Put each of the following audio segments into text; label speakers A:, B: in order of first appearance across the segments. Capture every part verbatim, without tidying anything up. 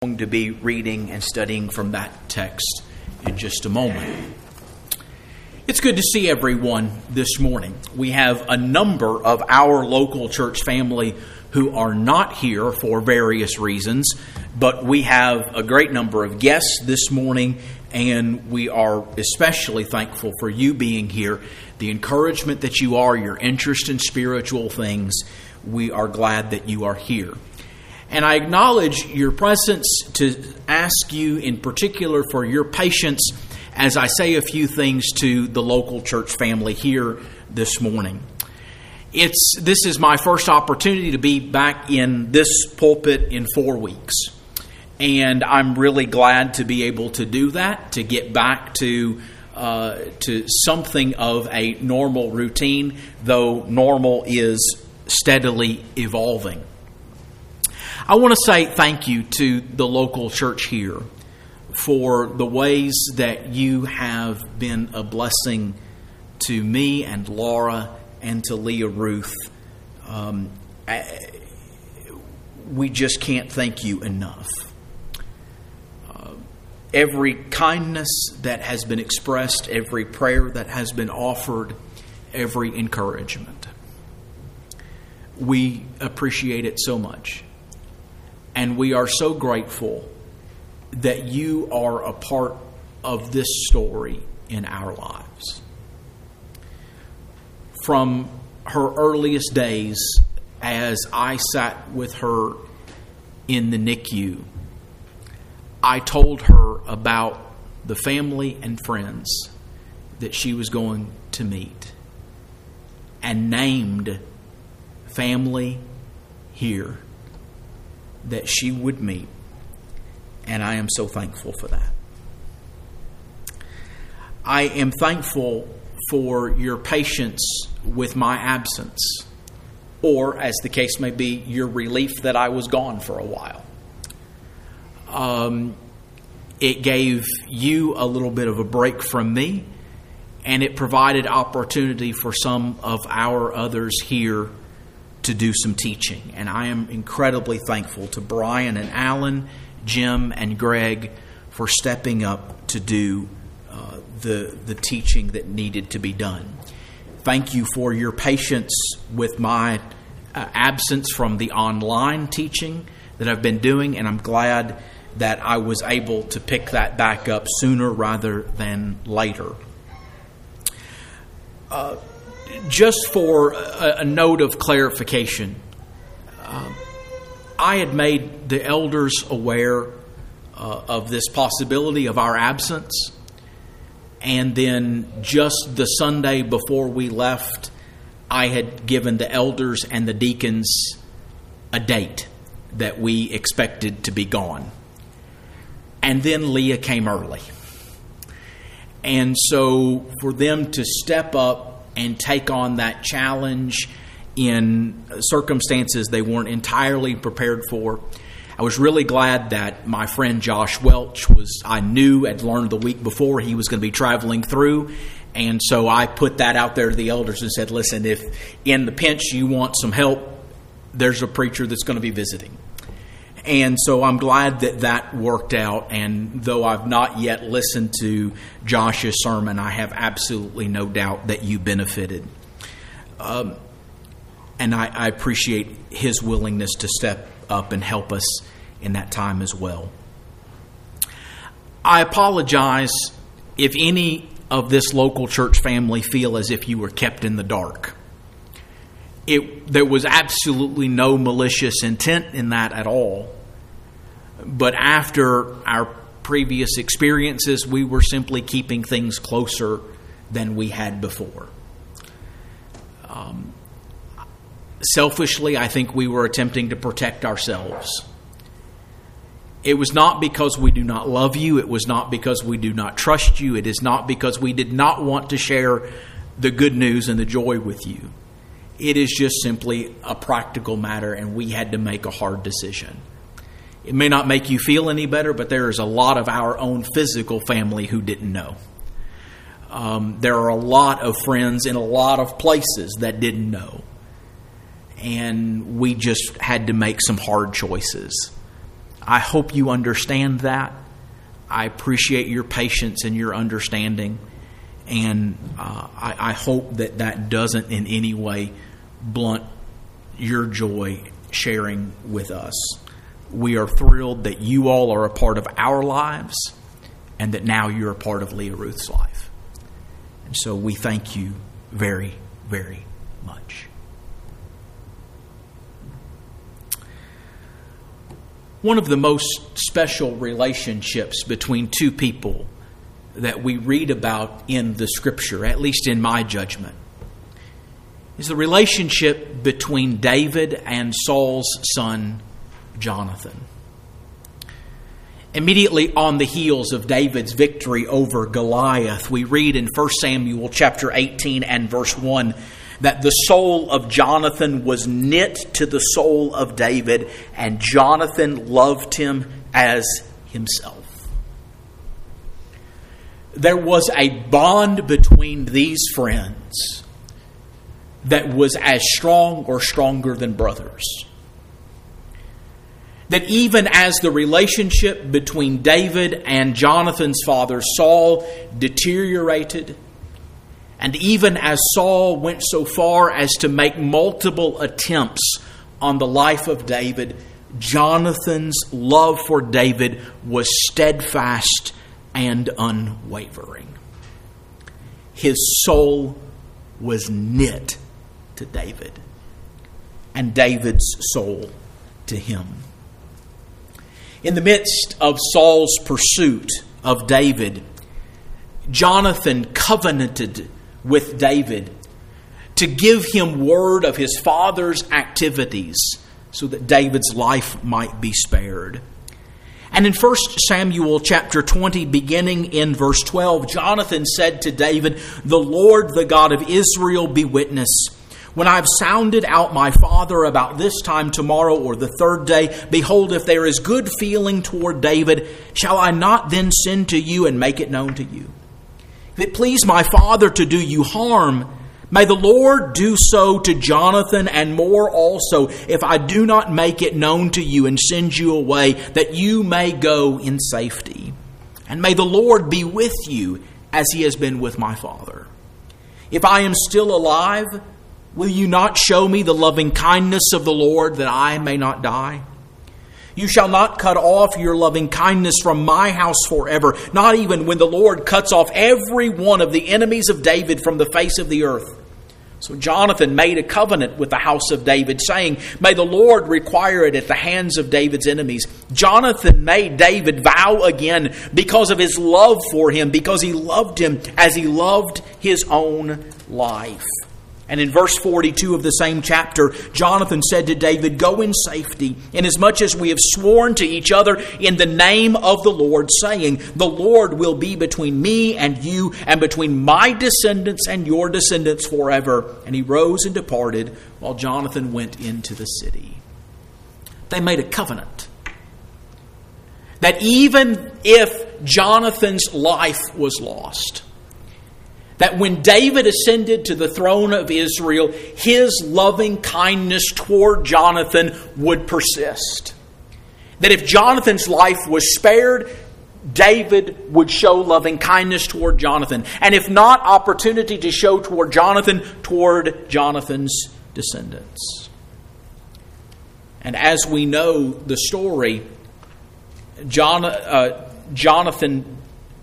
A: Going to be reading and studying from that text in just a moment. It's good to see everyone this morning. We have a number of our local church family who are not here for various reasons, but we have a great number of guests this morning, and we are especially thankful for you being here, the encouragement that you are, your interest in spiritual things. We are glad that you are here. And I acknowledge your presence to ask you in particular for your patience as I say a few things to the local church family here this morning. It's this is my first opportunity to be back in this pulpit in four weeks. And I'm really glad to be able to do that, to get back to uh, to something of a normal routine, though normal is steadily evolving. I want to say thank you to the local church here for the ways that you have been a blessing to me and Laura and to Leah Ruth. Um, we just can't thank you enough. Uh, every kindness that has been expressed, every prayer that has been offered, every encouragement. We appreciate it so much. And we are so grateful that you are a part of this story in our lives. From her earliest days, as I sat with her in the N I C U, I told her about the family and friends that she was going to meet and named family here that she would meet, and I am so thankful for that. I am thankful for your patience with my absence, or, as the case may be, your relief that I was gone for a while. Um, it gave you a little bit of a break from me, and it provided opportunity for some of our others here to do some teaching. And I am incredibly thankful to Brian and Alan, Jim and Greg for stepping up to do uh, the, the teaching that needed to be done. Thank you for your patience with my uh, absence from the online teaching that I've been doing, and I'm glad that I was able to pick that back up sooner rather than later. Uh, Just for a, a note of clarification, uh, I had made the elders aware uh, of this possibility of our absence. And then just the Sunday before we left, I had given the elders and the deacons a date that we expected to be gone. And then Leah came early. And so for them to step up and take on that challenge in circumstances they weren't entirely prepared for. I was really glad that my friend Josh Welch was, I knew, had learned the week before he was going to be traveling through. And so I put that out there to the elders and said, listen, if in the pinch you want some help, there's a preacher that's going to be visiting. And so I'm glad that that worked out. And though I've not yet listened to Josh's sermon, I have absolutely no doubt that you benefited. Um, and I, I appreciate his willingness to step up and help us in that time as well. I apologize if any of this local church family feel as if you were kept in the dark. It, there was absolutely no malicious intent in that at all. But after our previous experiences, we were simply keeping things closer than we had before. Um, selfishly, I think we were attempting to protect ourselves. It was not because we do not love you. It was not because we do not trust you. It is not because we did not want to share the good news and the joy with you. It is just simply a practical matter, and we had to make a hard decision. It may not make you feel any better, but there is a lot of our own physical family who didn't know. Um, there are a lot of friends in a lot of places that didn't know. And we just had to make some hard choices. I hope you understand that. I appreciate your patience and your understanding. And uh, I, I hope that that doesn't in any way blunt your joy sharing with us. We are thrilled that you all are a part of our lives and that now you're a part of Leah Ruth's life. And so we thank you very, very much. One of the most special relationships between two people that we read about in the Scripture, at least in my judgment, is the relationship between David and Saul's son, Jonathan. Immediately on the heels of David's victory over Goliath, we read in First Samuel chapter eighteen and verse one that the soul of Jonathan was knit to the soul of David, and Jonathan loved him as himself. There was a bond between these friends that was as strong or stronger than brothers. That even as the relationship between David and Jonathan's father Saul deteriorated, and even as Saul went so far as to make multiple attempts on the life of David, Jonathan's love for David was steadfast and unwavering. His soul was knit to David, and David's soul to him. In the midst of Saul's pursuit of David, Jonathan covenanted with David to give him word of his father's activities so that David's life might be spared. And in First Samuel chapter twenty, beginning in verse twelve, Jonathan said to David, "The Lord, the God of Israel, be witness. When I have sounded out my father about this time tomorrow or the third day, behold, if there is good feeling toward David, shall I not then send to you and make it known to you? If it please my father to do you harm, may the Lord do so to Jonathan and more also, if I do not make it known to you and send you away, that you may go in safety. And may the Lord be with you as he has been with my father. If I am still alive, will you not show me the loving kindness of the Lord, that I may not die? You shall not cut off your loving kindness from my house forever, not even when the Lord cuts off every one of the enemies of David from the face of the earth." So Jonathan made a covenant with the house of David, saying, "May the Lord require it at the hands of David's enemies." Jonathan made David vow again because of his love for him, because he loved him as he loved his own life. And in verse forty-two of the same chapter, Jonathan said to David, "Go in safety, inasmuch as we have sworn to each other in the name of the Lord, saying, the Lord will be between me and you, and between my descendants and your descendants forever." And he rose and departed, while Jonathan went into the city. They made a covenant that even if Jonathan's life was lost, that when David ascended to the throne of Israel, his loving kindness toward Jonathan would persist. That if Jonathan's life was spared, David would show loving kindness toward Jonathan. And if not, opportunity to show toward Jonathan, toward Jonathan's descendants. And as we know the story, John, uh, Jonathan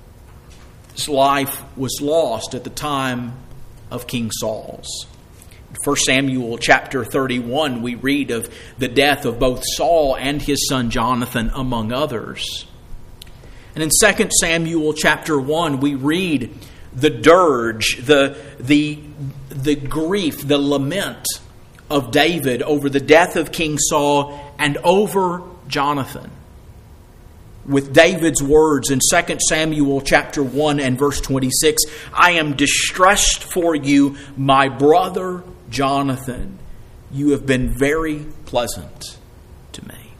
A: His life was lost at the time of King Saul's. In First Samuel chapter thirty-one, we read of the death of both Saul and his son Jonathan, among others. And in Second Samuel chapter one, we read the dirge, the, the, the grief, the lament of David over the death of King Saul and over Jonathan, with David's words in Second Samuel chapter one and verse twenty-six, "I am distressed for you, my brother Jonathan. You have been very pleasant to me."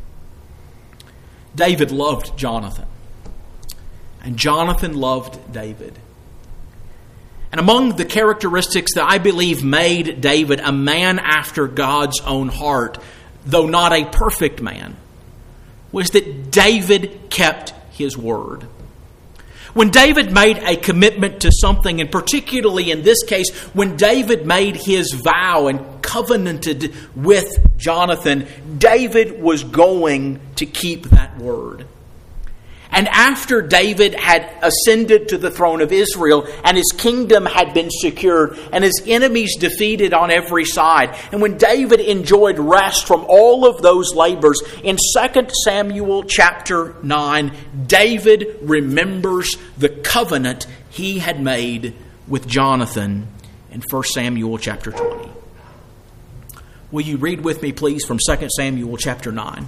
A: David loved Jonathan, and Jonathan loved David. And among the characteristics that I believe made David a man after God's own heart, though not a perfect man, was that David kept his word. When David made a commitment to something, and particularly in this case, when David made his vow and covenanted with Jonathan, David was going to keep that word. And after David had ascended to the throne of Israel and his kingdom had been secured and his enemies defeated on every side, and when David enjoyed rest from all of those labors, in Second Samuel chapter nine, David remembers the covenant he had made with Jonathan in First Samuel chapter twenty. Will you read with me, please, from Second Samuel chapter nine?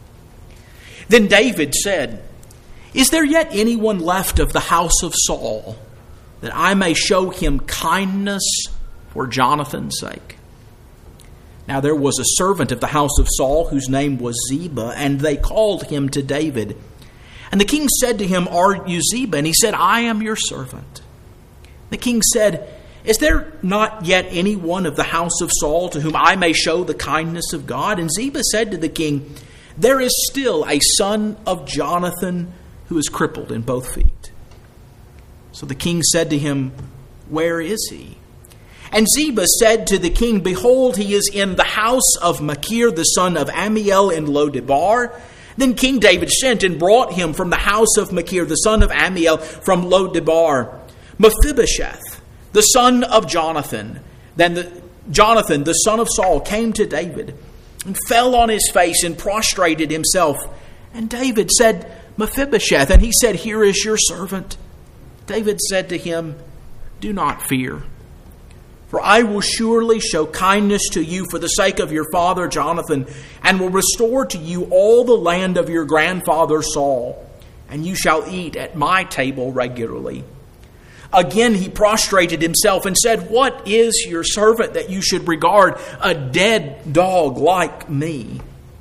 A: Then David said, "Is there yet anyone left of the house of Saul, that I may show him kindness for Jonathan's sake?" Now there was a servant of the house of Saul whose name was Ziba, and they called him to David. And the king said to him, "Are you Ziba?" And he said, "I am your servant." The king said, "Is there not yet any one of the house of Saul to whom I may show the kindness of God?" And Ziba said to the king, "There is still a son of Jonathan who is crippled in both feet." So the king said to him, "Where is he?" And Ziba said to the king, "Behold, he is in the house of Machir, the son of Ammiel in Lo-debar." Then King David sent and brought him from the house of Machir, the son of Ammiel, from Lo-debar, Mephibosheth, the son of Jonathan. Then the, Jonathan, the son of Saul, came to David and fell on his face and prostrated himself. And David said, "Mephibosheth," and he said, "Here is your servant." David said to him, "Do not fear, for I will surely show kindness to you for the sake of your father Jonathan, and will restore to you all the land of your grandfather Saul, and you shall eat at my table regularly." Again he prostrated himself and said, "What is your servant that you should regard a dead dog like me?"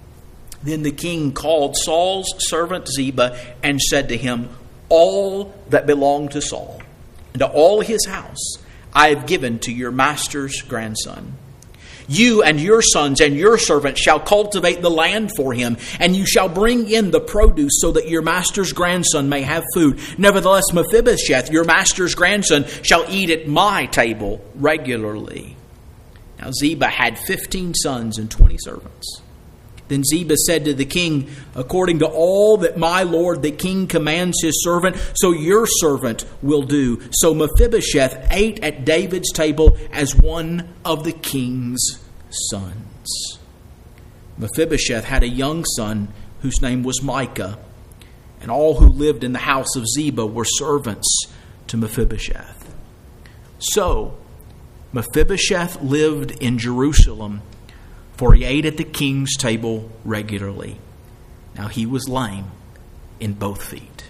A: Then the king called Saul's servant Ziba and said to him, "All that belonged to Saul and to all his house I have given to your master's grandson. You and your sons and your servants shall cultivate the land for him, and you shall bring in the produce so that your master's grandson may have food. Nevertheless, Mephibosheth, your master's grandson, shall eat at my table regularly." Now Ziba had fifteen sons and twenty servants. Then Ziba said to the king, "According to all that my lord the king commands his servant, so your servant will do." So Mephibosheth ate at David's table as one of the king's sons. Mephibosheth had a young son whose name was Micah, and all who lived in the house of Ziba were servants to Mephibosheth. So Mephibosheth lived in Jerusalem, for he ate at the king's table regularly. Now he was lame in both feet.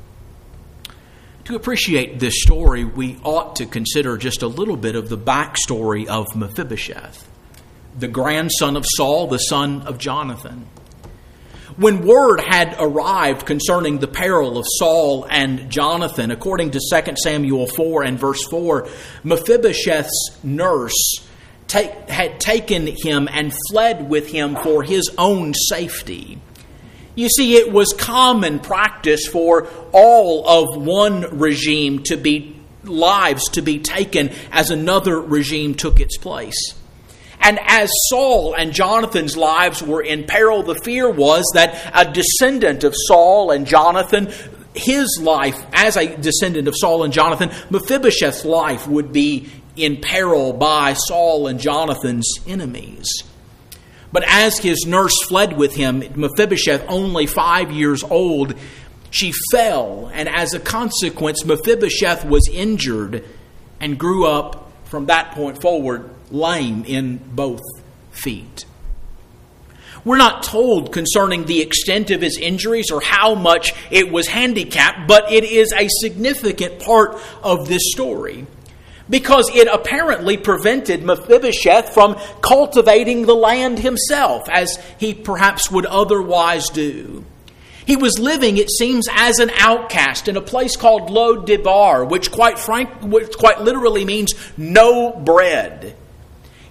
A: To appreciate this story, we ought to consider just a little bit of the backstory of Mephibosheth, the grandson of Saul, the son of Jonathan. When word had arrived concerning the peril of Saul and Jonathan, according to Second Samuel four and verse four, Mephibosheth's nurse Take, had taken him and fled with him for his own safety. You see, it was common practice for all of one regime to be lives to be taken as another regime took its place. And as Saul and Jonathan's lives were in peril, the fear was that a descendant of Saul and Jonathan, his life as a descendant of Saul and Jonathan, Mephibosheth's life would be in peril by Saul and Jonathan's enemies. But as his nurse fled with him, Mephibosheth, only five years old, she fell, and as a consequence, Mephibosheth was injured and grew up from that point forward lame in both feet. We're not told concerning the extent of his injuries or how much it was handicapped, but it is a significant part of this story, because it apparently prevented Mephibosheth from cultivating the land himself, as he perhaps would otherwise do. He was living, it seems, as an outcast in a place called Lo-debar, which quite frank, which quite literally means no bread.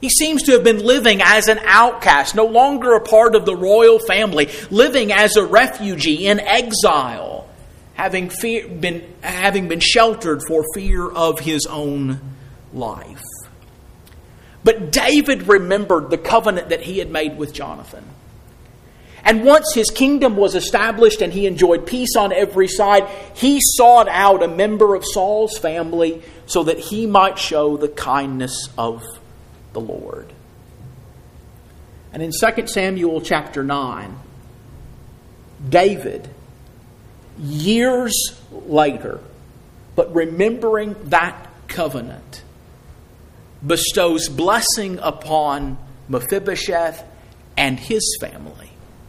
A: He seems to have been living as an outcast, no longer a part of the royal family, living as a refugee in exile, having fear, been, having been sheltered for fear of his own life. But David remembered the covenant that he had made with Jonathan. And once his kingdom was established and he enjoyed peace on every side, he sought out a member of Saul's family so that he might show the kindness of the Lord. And in Second Samuel chapter nine, David, years later, but remembering that covenant, bestows blessing upon Mephibosheth and his family,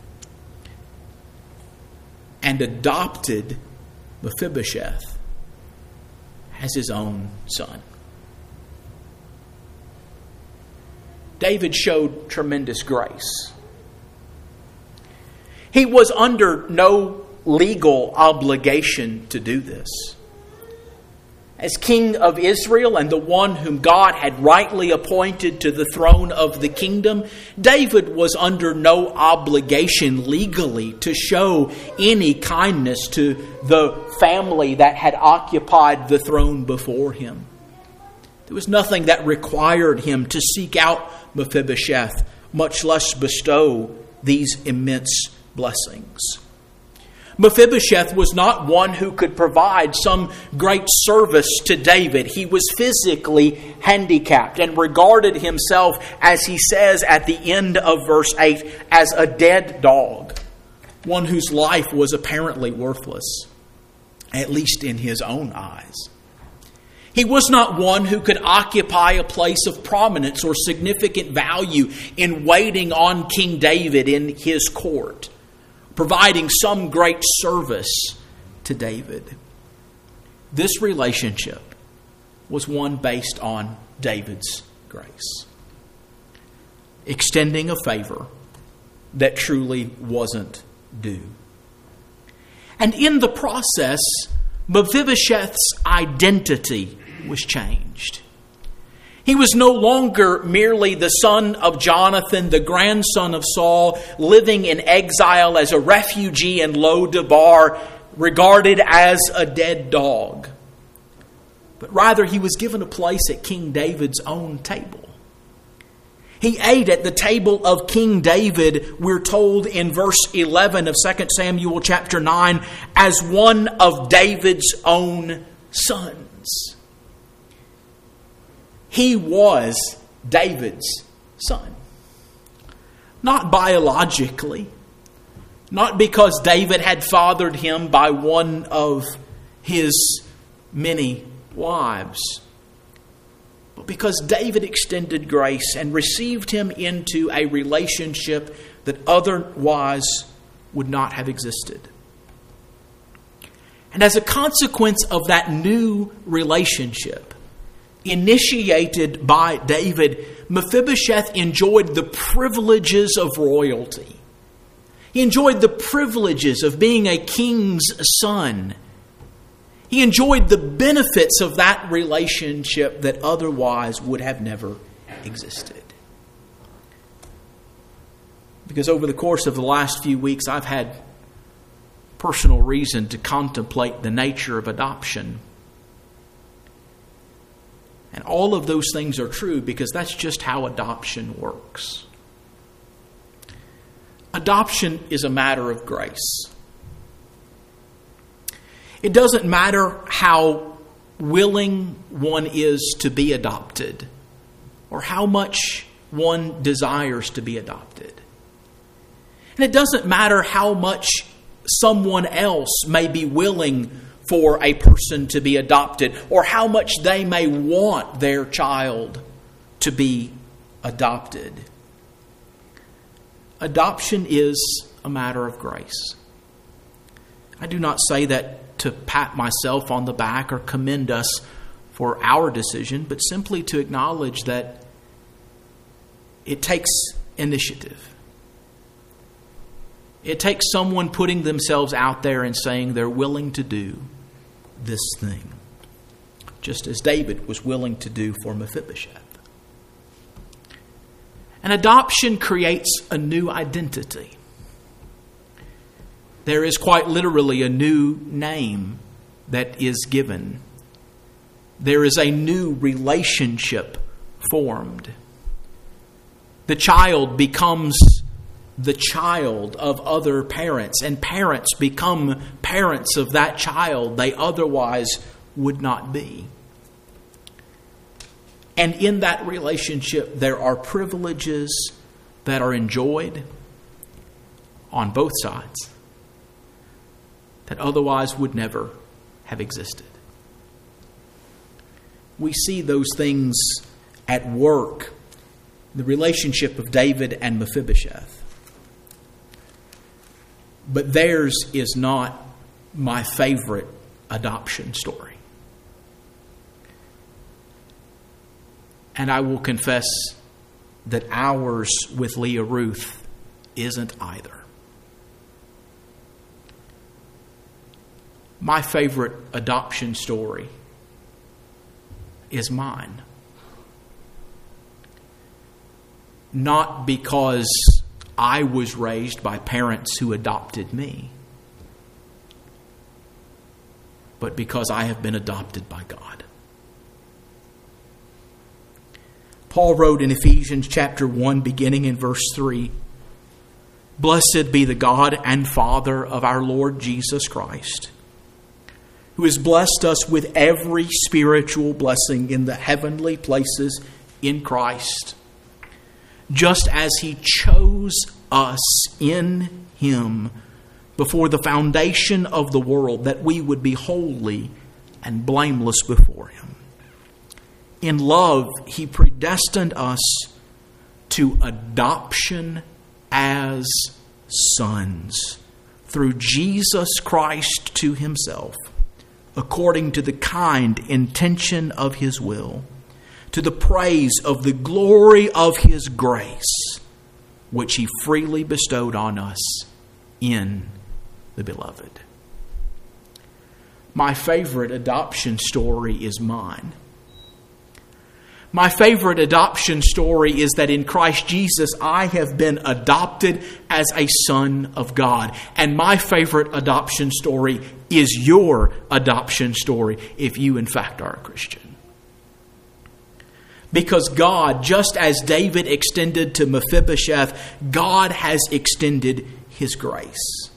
A: and adopted Mephibosheth as his own son. David showed tremendous grace. He was under no legal obligation to do this. As king of Israel and the one whom God had rightly appointed to the throne of the kingdom, David was under no obligation legally to show any kindness to the family that had occupied the throne before him. There was nothing that required him to seek out Mephibosheth, much less bestow these immense blessings. Mephibosheth was not one who could provide some great service to David. He was physically handicapped and regarded himself, as he says at the end of verse eight, as a dead dog, one whose life was apparently worthless, at least in his own eyes. He was not one who could occupy a place of prominence or significant value in waiting on King David in his court, providing some great service to David. This relationship was one based on David's grace, extending a favor that truly wasn't due. And in the process, Mephibosheth's identity was changed. He was no longer merely the son of Jonathan, the grandson of Saul, living in exile as a refugee in Lo-debar, regarded as a dead dog. But rather, he was given a place at King David's own table. He ate at the table of King David, we're told in verse eleven of Second Samuel chapter nine, as one of David's own sons. He was David's son. Not biologically, not because David had fathered him by one of his many wives, but because David extended grace and received him into a relationship that otherwise would not have existed. And as a consequence of that new relationship, initiated by David, Mephibosheth enjoyed the privileges of royalty. He enjoyed the privileges of being a king's son. He enjoyed the benefits of that relationship that otherwise would have never existed. Because over the course of the last few weeks, I've had personal reason to contemplate the nature of adoption. And all of those things are true because that's just how adoption works. Adoption is a matter of grace. It doesn't matter how willing one is to be adopted or how much one desires to be adopted. And it doesn't matter how much someone else may be willing for a person to be adopted, or how much they may want their child to be adopted. Adoption is a matter of grace. I do not say that to pat myself on the back or commend us for our decision, but simply to acknowledge that it takes initiative. It takes someone putting themselves out there and saying they're willing to do this thing, just as David was willing to do for Mephibosheth. And adoption creates a new identity. There is quite literally a new name that is given. There is a new relationship formed. The child becomes the child of other parents, and parents become parents of that child they otherwise would not be. And in that relationship, there are privileges that are enjoyed on both sides that otherwise would never have existed. We see those things at work, the relationship of David and Mephibosheth. But theirs is not my favorite adoption story. And I will confess that ours with Leah Ruth isn't either. My favorite adoption story is mine. Not because I was raised by parents who adopted me, but because I have been adopted by God. Paul wrote in Ephesians chapter one, beginning in verse three, "Blessed be the God and Father of our Lord Jesus Christ, who has blessed us with every spiritual blessing in the heavenly places in Christ, just as He chose us in Him before the foundation of the world, that we would be holy and blameless before Him. In love, He predestined us to adoption as sons through Jesus Christ to Himself, according to the kind intention of His will, to the praise of the glory of His grace, which He freely bestowed on us in the Beloved." My favorite adoption story is mine. My favorite adoption story is that in Christ Jesus, I have been adopted as a son of God. And my favorite adoption story is your adoption story, if you in fact are a Christian. Because God, just as David extended to Mephibosheth, God has extended His grace.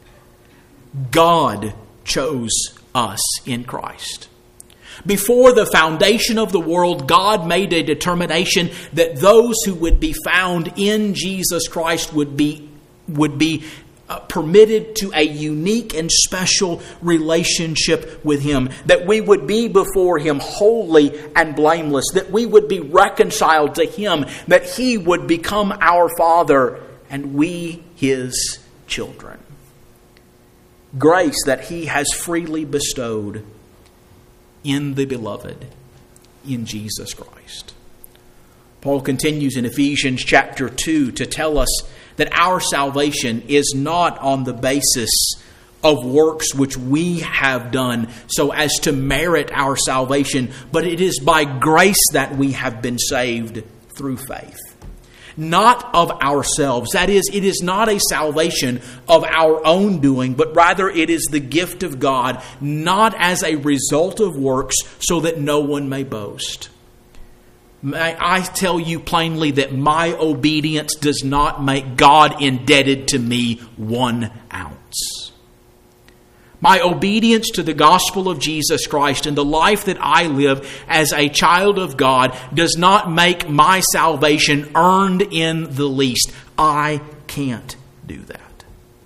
A: God chose us in Christ. Before the foundation of the world, God made a determination that those who would be found in Jesus Christ would be, would be uh, permitted to a unique and special relationship with Him. That we would be before Him holy and blameless. That we would be reconciled to Him. That He would become our Father and we His children. Grace that He has freely bestowed in the Beloved, in Jesus Christ. Paul continues in Ephesians chapter two to tell us that our salvation is not on the basis of works which we have done so as to merit our salvation, but it is by grace that we have been saved through faith. Not of ourselves. That is, it is not a salvation of our own doing, but rather it is the gift of God, not as a result of works, so that no one may boast. May I tell you plainly that my obedience does not make God indebted to me one ounce. My obedience to the gospel of Jesus Christ and the life that I live as a child of God does not make my salvation earned in the least. I can't do that.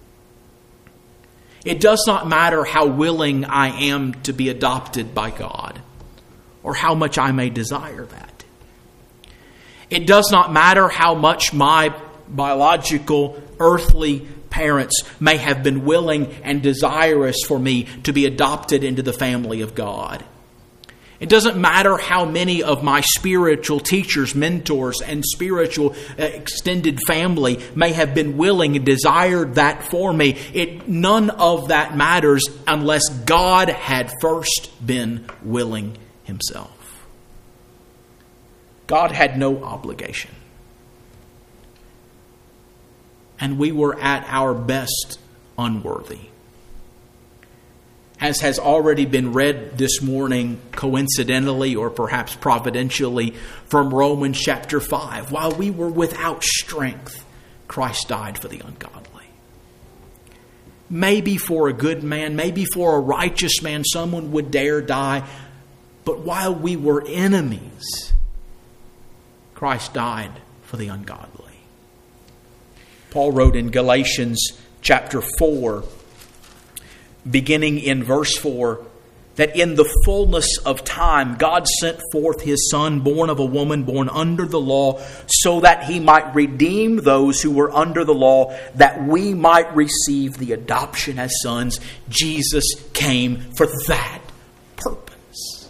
A: It does not matter how willing I am to be adopted by God or how much I may desire that. It does not matter how much my biological, earthly parents may have been willing and desirous for me to be adopted into the family of God. It doesn't matter how many of my spiritual teachers, mentors, and spiritual uh, extended family may have been willing and desired that for me. It, none of that matters unless God had first been willing Himself. God had no obligation. and we were at our best unworthy. As has already been read this morning, coincidentally or perhaps providentially, from Romans chapter five, while we were without strength, Christ died for the ungodly. Maybe for a good man, maybe for a righteous man, someone would dare die. But while we were enemies, Christ died for the ungodly. Paul wrote in Galatians chapter four, beginning in verse four, that in the fullness of time God sent forth His Son, born of a woman, born under the law, so that He might redeem those who were under the law, that we might receive the adoption as sons. Jesus came for that purpose.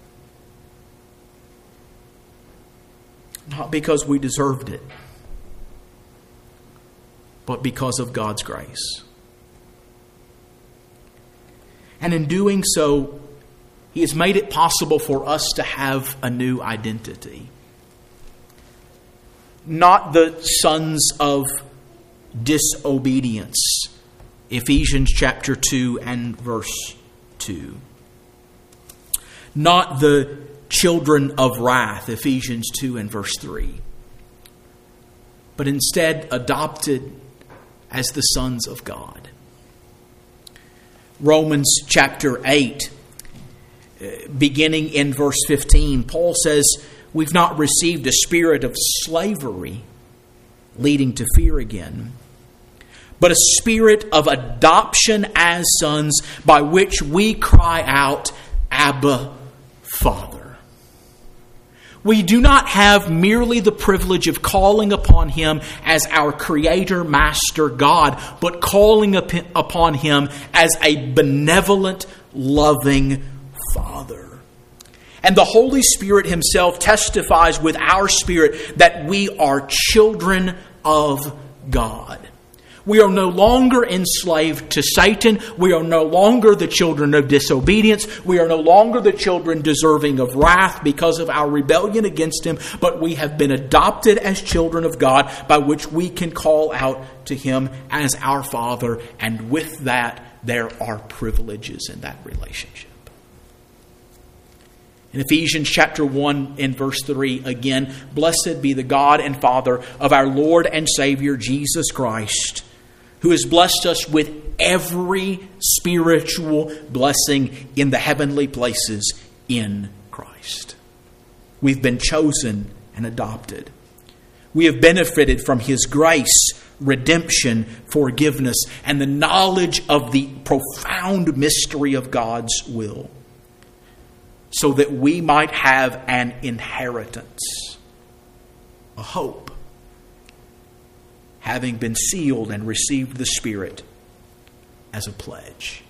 A: Not because we deserved it, but because of God's grace. And in doing so, He has made it possible for us to have a new identity. Not the sons of disobedience. Ephesians chapter two and verse two. Not the children of wrath. Ephesians two and verse three. But instead adopted as the sons of God. Romans chapter eight, beginning in verse fifteen, Paul says, we've not received a spirit of slavery leading to fear again, but a spirit of adoption as sons, by which we cry out, Abba, Father. We do not have merely the privilege of calling upon Him as our Creator, Master, God, but calling upon Him as a benevolent, loving Father. And the Holy Spirit Himself testifies with our spirit that we are children of God. We are no longer enslaved to Satan. We are no longer the children of disobedience. We are no longer the children deserving of wrath because of our rebellion against Him. But we have been adopted as children of God, by which we can call out to Him as our Father. And with that, there are privileges in that relationship. In Ephesians chapter one in verse three, again, blessed be the God and Father of our Lord and Savior Jesus Christ, who has blessed us with every spiritual blessing in the heavenly places in Christ. We've been chosen and adopted. We have benefited from His grace, redemption, forgiveness, and the knowledge of the profound mystery of God's will, so that we might have an inheritance, a hope, having been sealed and received the Spirit as a pledge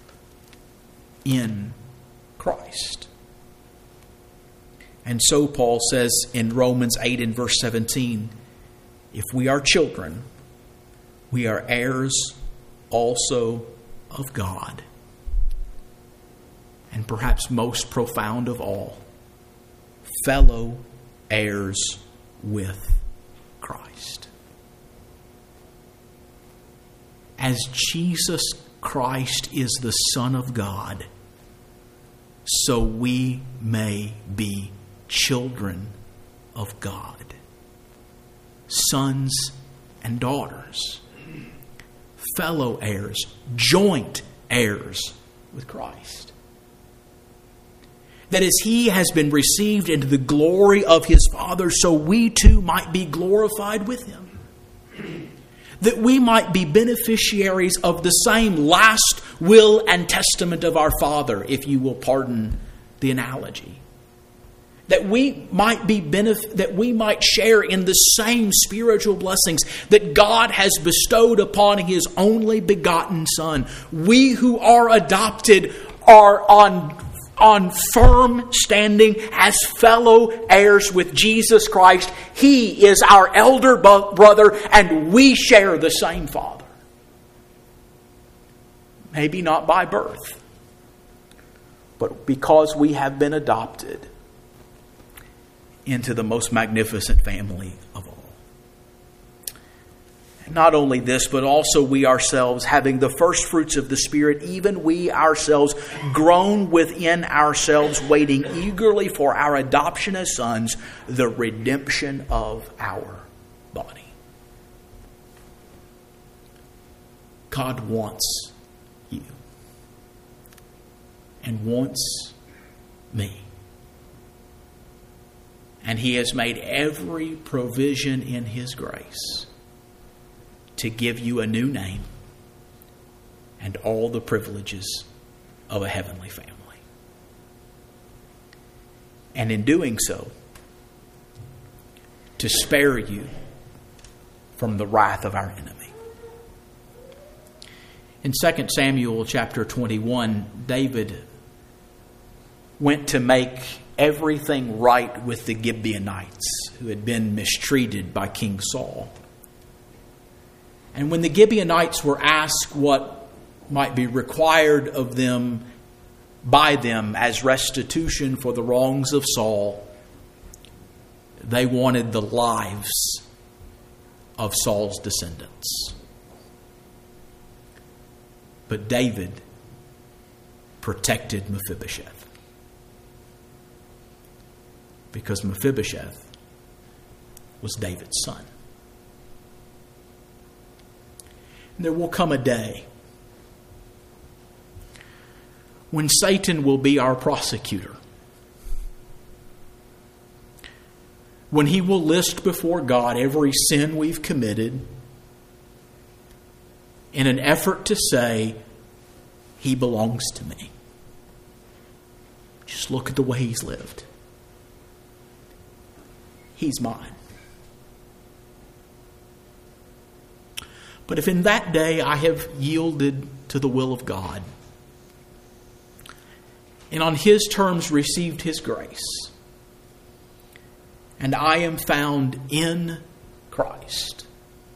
A: in Christ. And so Paul says in Romans eight and verse seventeen, if we are children, we are heirs also of God. And perhaps most profound of all, fellow heirs with Christ. As Jesus Christ is the Son of God, so we may be children of God, sons and daughters, fellow heirs, joint heirs with Christ. That as He has been received into the glory of His Father, so we too might be glorified with Him. That we might be beneficiaries of the same last will and testament of our Father, if you will pardon the analogy. That we might be benef- that we might share in the same spiritual blessings that God has bestowed upon His only begotten Son. We who are adopted are on on firm standing as fellow heirs with Jesus Christ. He is our elder brother, and we share the same Father. Maybe not by birth, but because we have been adopted into the most magnificent family of all. Not only this, but also we ourselves, having the first fruits of the Spirit, even we ourselves, groan within ourselves, waiting eagerly for our adoption as sons, the redemption of our body. God wants you and wants me. And He has made every provision in His grace to give you a new name and all the privileges of a heavenly family. And in doing so, to spare you from the wrath of our enemy. In Second Samuel chapter twenty-one, David went to make everything right with the Gibeonites who had been mistreated by King Saul. And when the Gibeonites were asked what might be required of them by them as restitution for the wrongs of Saul, they wanted the lives of Saul's descendants. But David protected Mephibosheth, because Mephibosheth was David's son. There will come a day when Satan will be our prosecutor, when he will list before God every sin we've committed in an effort to say, he belongs to me. Just look at the way he's lived. He's mine. But if in that day I have yielded to the will of God and on His terms received His grace, and I am found in Christ,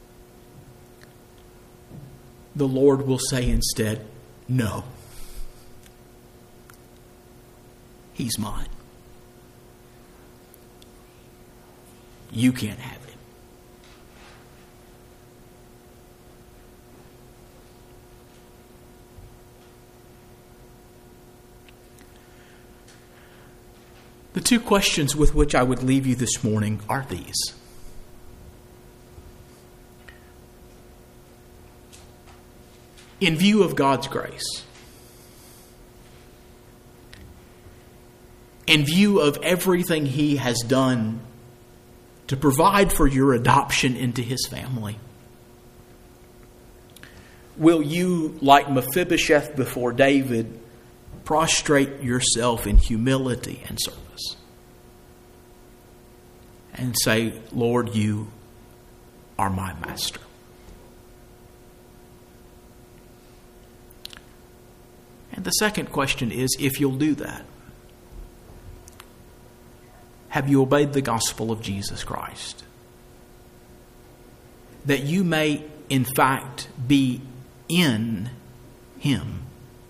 A: the Lord will say instead, no, He's mine. You can't have him. The two questions with which I would leave you this morning are these. In view of God's grace, in view of everything He has done to provide for your adoption into His family, will you, like Mephibosheth before David, prostrate yourself in humility and service and say, Lord, you are my master? And the second question is, if you'll do that, have you obeyed the gospel of Jesus Christ? That you may, in fact, be in Him,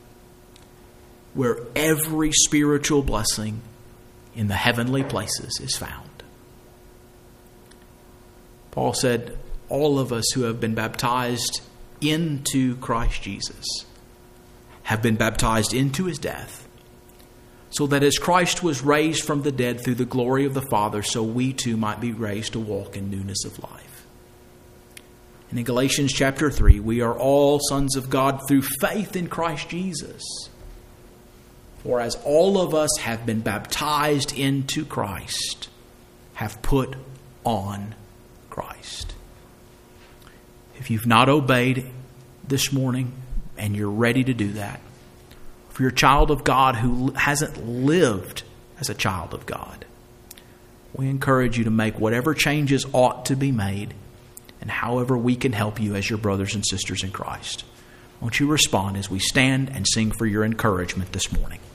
A: where every spiritual blessing in the heavenly places is found. Paul said, all of us who have been baptized into Christ Jesus have been baptized into His death, so that as Christ was raised from the dead through the glory of the Father, so we too might be raised to walk in newness of life. And in Galatians chapter three, we are all sons of God through faith in Christ Jesus. For as all of us have been baptized into Christ, have put on Christ. If you've not obeyed this morning and you're ready to do that, if you're a child of God who hasn't lived as a child of God, we encourage you to make whatever changes ought to be made, and however we can help you as your brothers and sisters in Christ. Won't you respond as we stand and sing for your encouragement this morning?